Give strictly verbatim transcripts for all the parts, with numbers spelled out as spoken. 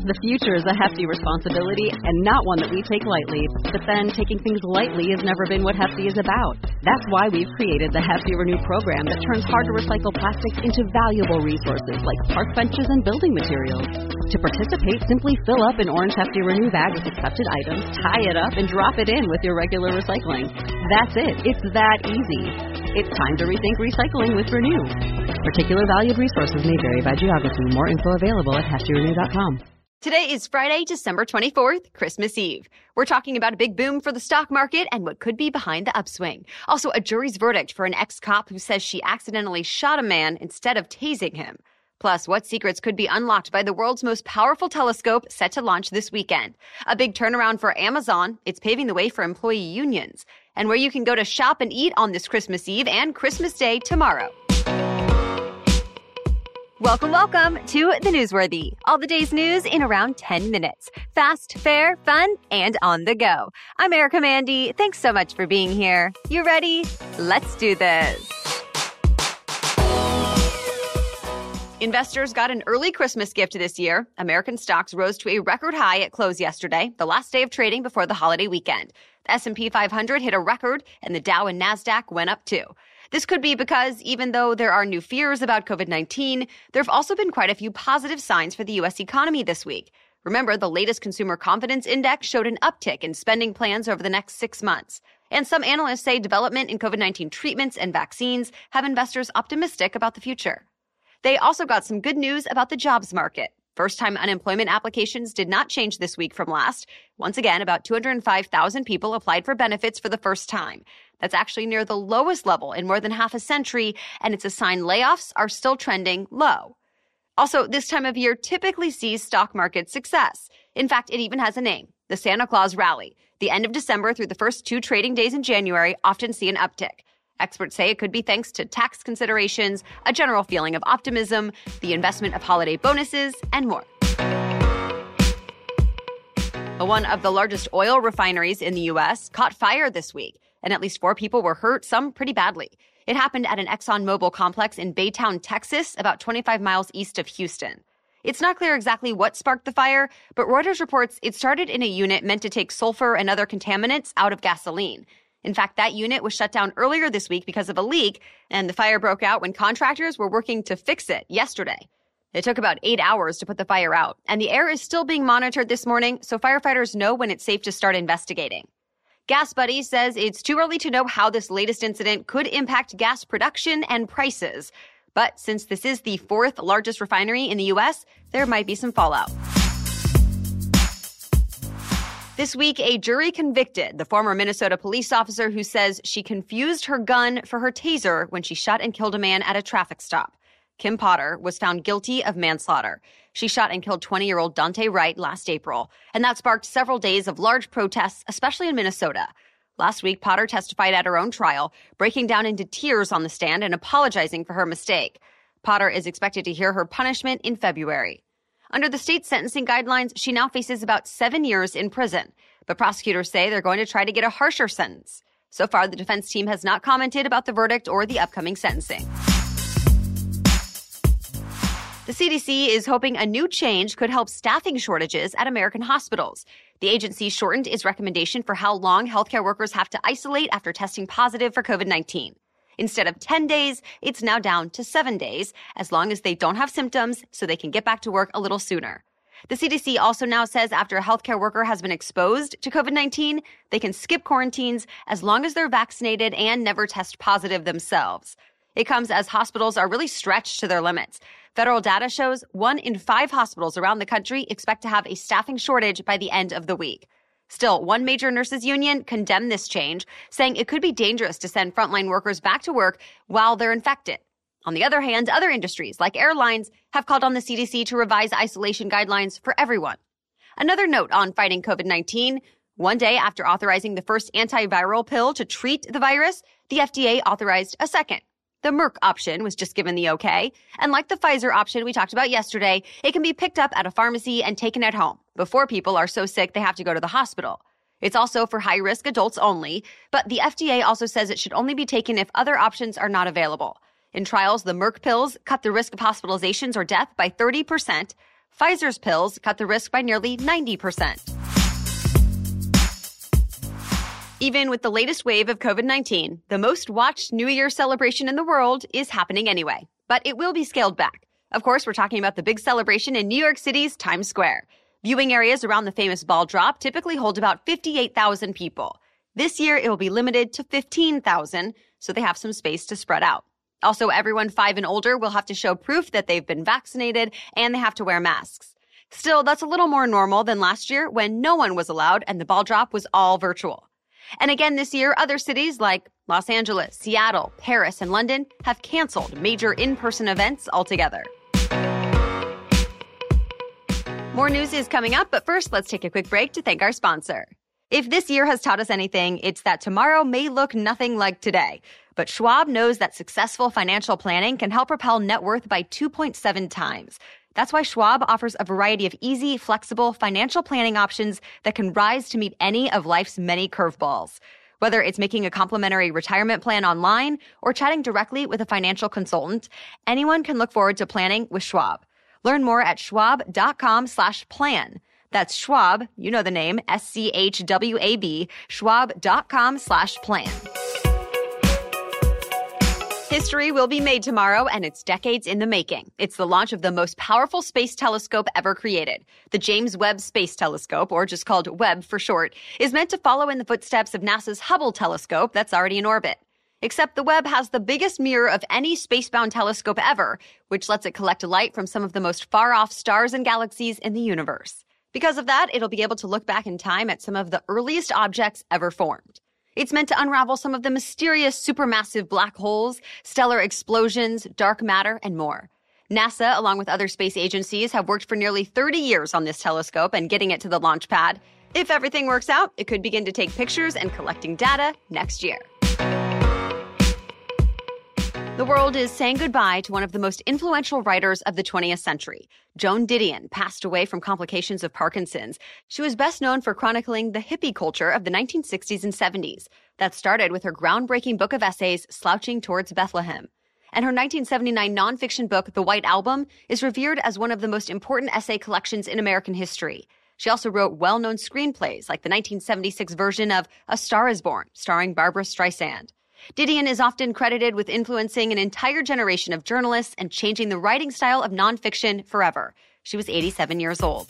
The future is a hefty responsibility and not one that we take lightly. But then, taking things lightly has never been what Hefty is about. That's why we've created the Hefty Renew program that turns hard-to-recycle plastics into valuable resources like park benches and building materials. To participate, simply fill up an orange Hefty Renew bag with accepted items, tie it up, and drop it in with your regular recycling. That's it. It's that easy. It's time to rethink recycling with Renew. Particular valued resources may vary by geography. More info available at hefty renew dot com. Today is Friday, December twenty-fourth, Christmas Eve. We're talking about a big boom for the stock market and what could be behind the upswing. Also, a jury's verdict for an ex-cop who says she accidentally shot a man instead of tasing him. Plus, what secrets could be unlocked by the world's most powerful telescope set to launch this weekend. A big turnaround for Amazon. It's paving the way for employee unions. And where you can go to shop and eat on this Christmas Eve and Christmas Day tomorrow. Welcome, welcome to The Newsworthy. All the day's news in around ten minutes. Fast, fair, fun, and on the go. I'm Erica Mandy. Thanks so much for being here. You ready? Let's do this. Investors got an early Christmas gift this year. American stocks rose to a record high at close yesterday, the last day of trading before the holiday weekend. The S and P five hundred hit a record, and the Dow and NASDAQ went up too. This could be because even though there are new fears about covid nineteen, there have also been quite a few positive signs for the U S economy this week. Remember, the latest Consumer Confidence Index showed an uptick in spending plans over the next six months. And some analysts say development in covid nineteen treatments and vaccines have investors optimistic about the future. They also got some good news about the jobs market. First-time unemployment applications did not change this week from last. Once again, about two hundred five thousand people applied for benefits for the first time. That's actually near the lowest level in more than half a century, and it's a sign layoffs are still trending low. Also, this time of year typically sees stock market success. In fact, it even has a name, the Santa Claus Rally. The end of December through the first two trading days in January often see an uptick. Experts say it could be thanks to tax considerations, a general feeling of optimism, the investment of holiday bonuses, and more. One of the largest oil refineries in the U S caught fire this week, and at least four people were hurt, some pretty badly. It happened at an ExxonMobil complex in Baytown, Texas, about twenty-five miles east of Houston. It's not clear exactly what sparked the fire, but Reuters reports it started in a unit meant to take sulfur and other contaminants out of gasoline. In fact, that unit was shut down earlier this week because of a leak, and the fire broke out when contractors were working to fix it yesterday. It took about eight hours to put the fire out, and the air is still being monitored this morning, so firefighters know when it's safe to start investigating. Gas Buddy says it's too early to know how this latest incident could impact gas production and prices. But since this is the fourth largest refinery in the U S, there might be some fallout. This week, a jury convicted the former Minnesota police officer who says she confused her gun for her taser when she shot and killed a man at a traffic stop. Kim Potter was found guilty of manslaughter. She shot and killed twenty-year-old Dante Wright last April, and that sparked several days of large protests, especially in Minnesota. Last week, Potter testified at her own trial, breaking down into tears on the stand and apologizing for her mistake. Potter is expected to hear her punishment in February. Under the state sentencing guidelines, she now faces about seven years in prison. But prosecutors say they're going to try to get a harsher sentence. So far, the defense team has not commented about the verdict or the upcoming sentencing. The C D C is hoping a new change could help staffing shortages at American hospitals. The agency shortened its recommendation for how long healthcare workers have to isolate after testing positive for covid nineteen. Instead of ten days, it's now down to seven days, as long as they don't have symptoms, so they can get back to work a little sooner. The C D C also now says after a healthcare worker has been exposed to covid nineteen, they can skip quarantines as long as they're vaccinated and never test positive themselves. It comes as hospitals are really stretched to their limits. Federal data shows one in five hospitals around the country expect to have a staffing shortage by the end of the week. Still, one major nurses union condemned this change, saying it could be dangerous to send frontline workers back to work while they're infected. On the other hand, other industries, like airlines, have called on the C D C to revise isolation guidelines for everyone. Another note on fighting covid nineteen, one day after authorizing the first antiviral pill to treat the virus, the F D A authorized a second. The Merck option was just given the okay, and like the Pfizer option we talked about yesterday, it can be picked up at a pharmacy and taken at home before people are so sick they have to go to the hospital. It's also for high-risk adults only, but the F D A also says it should only be taken if other options are not available. In trials, the Merck pills cut the risk of hospitalizations or death by thirty percent. Pfizer's pills cut the risk by nearly ninety percent. Even with the latest wave of COVID nineteen, the most watched New Year celebration in the world is happening anyway, but it will be scaled back. Of course, we're talking about the big celebration in New York City's Times Square. Viewing areas around the famous ball drop typically hold about fifty-eight thousand people. This year, it will be limited to fifteen thousand, so they have some space to spread out. Also, everyone five and older will have to show proof that they've been vaccinated, and they have to wear masks. Still, that's a little more normal than last year when no one was allowed and the ball drop was all virtual. And again this year, other cities like Los Angeles, Seattle, Paris, and London have canceled major in-person events altogether. More news is coming up, but first, let's take a quick break to thank our sponsor. If this year has taught us anything, it's that tomorrow may look nothing like today. But Schwab knows that successful financial planning can help propel net worth by two point seven times. That's why Schwab offers a variety of easy, flexible financial planning options that can rise to meet any of life's many curveballs. Whether it's making a complimentary retirement plan online or chatting directly with a financial consultant, anyone can look forward to planning with Schwab. Learn more at schwab.com slash plan. That's Schwab, you know the name, S C H W A B, schwab.com slash plan. History will be made tomorrow, and it's decades in the making. It's the launch of the most powerful space telescope ever created. The James Webb Space Telescope, or just called Webb for short, is meant to follow in the footsteps of NASA's Hubble telescope that's already in orbit. Except the Webb has the biggest mirror of any spacebound telescope ever, which lets it collect light from some of the most far-off stars and galaxies in the universe. Because of that, it'll be able to look back in time at some of the earliest objects ever formed. It's meant to unravel some of the mysterious supermassive black holes, stellar explosions, dark matter, and more. NASA, along with other space agencies, have worked for nearly thirty years on this telescope and getting it to the launch pad. If everything works out, it could begin to take pictures and collecting data next year. The world is saying goodbye to one of the most influential writers of the twentieth century. Joan Didion passed away from complications of Parkinson's. She was best known for chronicling the hippie culture of the nineteen sixties and seventies. That started with her groundbreaking book of essays, Slouching Towards Bethlehem. And her nineteen seventy-nine nonfiction book, The White Album, is revered as one of the most important essay collections in American history. She also wrote well-known screenplays like the nineteen seventy-six version of A Star is Born, starring Barbra Streisand. Didion is often credited with influencing an entire generation of journalists and changing the writing style of nonfiction forever. She was eighty-seven years old.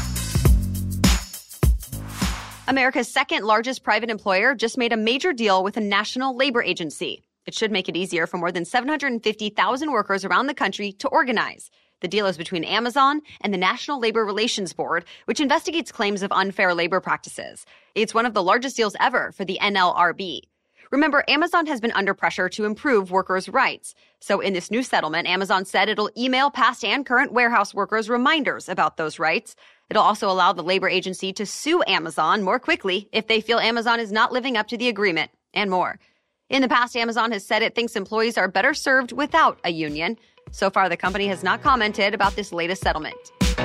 America's second largest private employer just made a major deal with a national labor agency. It should make it easier for more than seven hundred fifty thousand workers around the country to organize. The deal is between Amazon and the National Labor Relations Board, which investigates claims of unfair labor practices. It's one of the largest deals ever for the N L R B. Remember, Amazon has been under pressure to improve workers' rights. So in this new settlement, Amazon said it'll email past and current warehouse workers reminders about those rights. It'll also allow the labor agency to sue Amazon more quickly if they feel Amazon is not living up to the agreement, and more. In the past, Amazon has said it thinks employees are better served without a union. So far, the company has not commented about this latest settlement.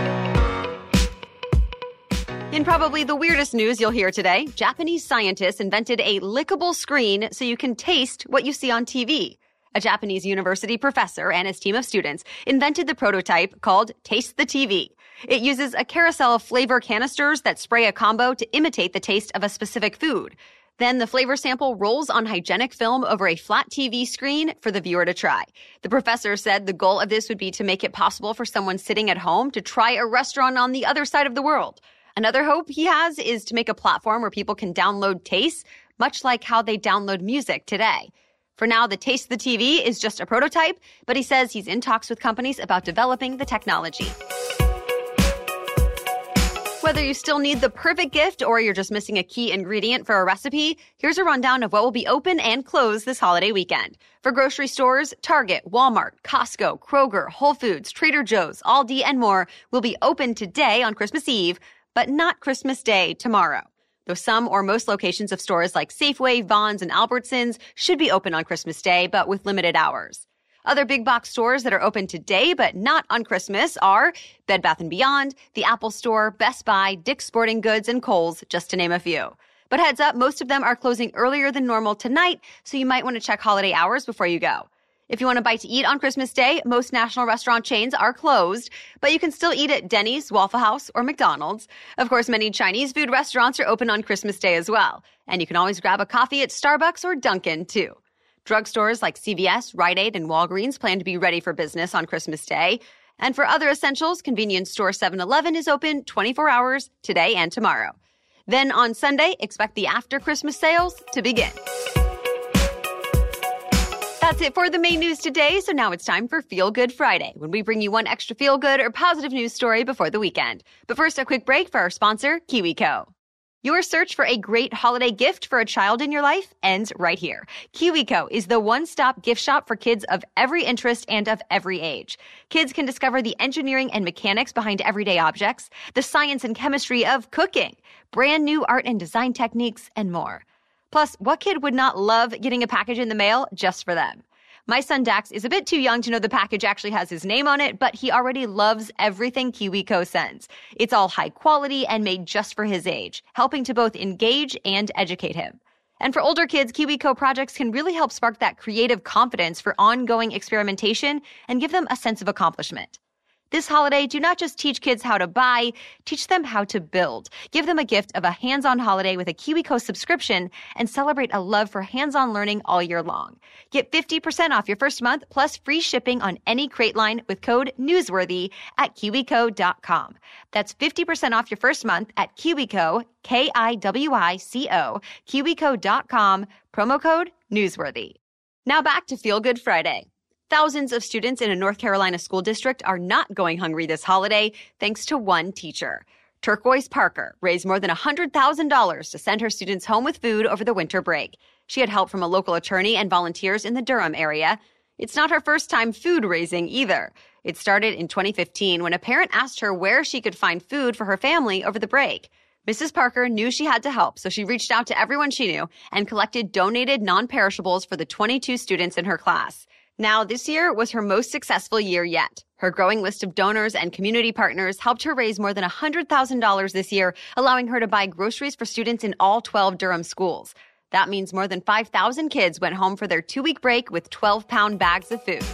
In probably the weirdest news you'll hear today, Japanese scientists invented a lickable screen so you can taste what you see on T V. A Japanese university professor and his team of students invented the prototype called Taste the T V. It uses a carousel of flavor canisters that spray a combo to imitate the taste of a specific food. Then the flavor sample rolls on hygienic film over a flat T V screen for the viewer to try. The professor said the goal of this would be to make it possible for someone sitting at home to try a restaurant on the other side of the world. Another hope he has is to make a platform where people can download tastes, much like how they download music today. For now, the Taste the T V is just a prototype, but he says he's in talks with companies about developing the technology. Whether you still need the perfect gift or you're just missing a key ingredient for a recipe, here's a rundown of what will be open and closed this holiday weekend. For grocery stores, Target, Walmart, Costco, Kroger, Whole Foods, Trader Joe's, Aldi, and more will be open today on Christmas Eve, but not Christmas Day tomorrow. Though some or most locations of stores like Safeway, Vons, and Albertsons should be open on Christmas Day, but with limited hours. Other big box stores that are open today but not on Christmas are Bed Bath and Beyond, the Apple Store, Best Buy, Dick's Sporting Goods, and Kohl's, just to name a few. But heads up, most of them are closing earlier than normal tonight, so you might want to check holiday hours before you go. If you want a bite to eat on Christmas Day, most national restaurant chains are closed, but you can still eat at Denny's, Waffle House, or McDonald's. Of course, many Chinese food restaurants are open on Christmas Day as well, and you can always grab a coffee at Starbucks or Dunkin', too. Drugstores like C V S, Rite Aid, and Walgreens plan to be ready for business on Christmas Day. And for other essentials, convenience store seven eleven is open twenty-four hours today and tomorrow. Then on Sunday, expect the after-Christmas sales to begin. That's it for the main news today, so now it's time for Feel Good Friday, when we bring you one extra feel-good or positive news story before the weekend. But first, a quick break for our sponsor, KiwiCo. Your search for a great holiday gift for a child in your life ends right here. KiwiCo is the one-stop gift shop for kids of every interest and of every age. Kids can discover the engineering and mechanics behind everyday objects, the science and chemistry of cooking, brand new art and design techniques, and more. Plus, what kid would not love getting a package in the mail just for them? My son Dax is a bit too young to know the package actually has his name on it, but he already loves everything KiwiCo sends. It's all high quality and made just for his age, helping to both engage and educate him. And for older kids, KiwiCo projects can really help spark that creative confidence for ongoing experimentation and give them a sense of accomplishment. This holiday, do not just teach kids how to buy, teach them how to build. Give them a gift of a hands-on holiday with a KiwiCo subscription and celebrate a love for hands-on learning all year long. Get fifty percent off your first month plus free shipping on any crate line with code NEWSWORTHY at kiwico dot com. That's fifty percent off your first month at KiwiCo, K I W I C O, kiwico dot com, promo code NEWSWORTHY. Now back to Feel Good Friday. Thousands of students in a North Carolina school district are not going hungry this holiday thanks to one teacher. Turquoise Parker raised more than one hundred thousand dollars to send her students home with food over the winter break. She had help from a local attorney and volunteers in the Durham area. It's not her first time food raising either. It started in twenty fifteen when a parent asked her where she could find food for her family over the break. Missus Parker knew she had to help, so she reached out to everyone she knew and collected donated non-perishables for the twenty-two students in her class. Now, this year was her most successful year yet. Her growing list of donors and community partners helped her raise more than one hundred thousand dollars this year, allowing her to buy groceries for students in all twelve Durham schools. That means more than five thousand kids went home for their two-week break with twelve-pound bags of food.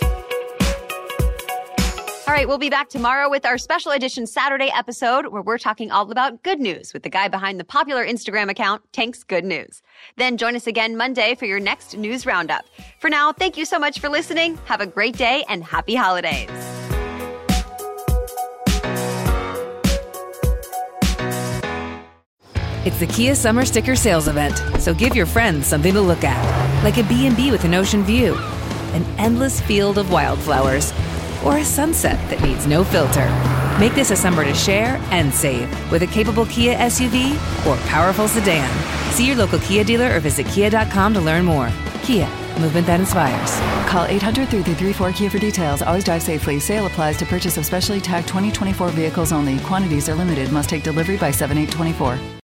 All right, we'll be back tomorrow with our special edition Saturday episode where we're talking all about good news with the guy behind the popular Instagram account, Tank's Good News. Then join us again Monday for your next news roundup. For now, thank you so much for listening. Have a great day and happy holidays. It's the Kia Summer Sticker Sales Event, so give your friends something to look at, like a B and B with an ocean view, an endless field of wildflowers, or a sunset that needs no filter. Make this a summer to share and save with a capable Kia S U V or powerful sedan. See your local Kia dealer or visit kia dot com to learn more. Kia, movement that inspires. Call eight hundred, three three three, four Kia for details. Always drive safely. Sale applies to purchase of specially tagged twenty twenty-four vehicles only. Quantities are limited. Must take delivery by seven eight twenty-four.